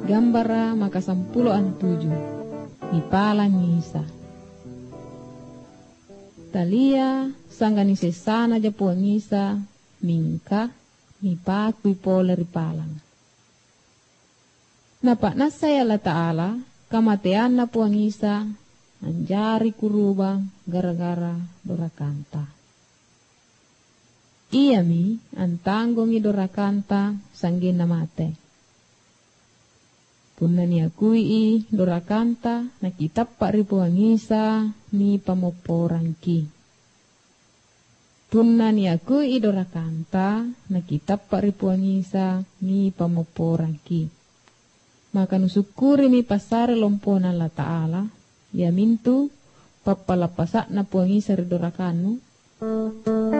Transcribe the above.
gambara maka 10 ni palang Isa. Talia sanggani sesana japuang Isa mingka ni pakui poleri palang. Napak nasaya Allah Ta'ala kamatean na puang Isa anjari kurubang gara-gara dorakanta. Iya mi antanggongi dorakanta sanggin na mate. Punna ni akui dorakanta nakitapa ri puang Isa ni pamoporangki. Punna ni akui dorakanta nakitapa ri puang Isa ni pamoporangki. Maka nusukuri mi pasare lompona Allah Ta'ala ya mintu papalapasak na puang Isa ri dorakanu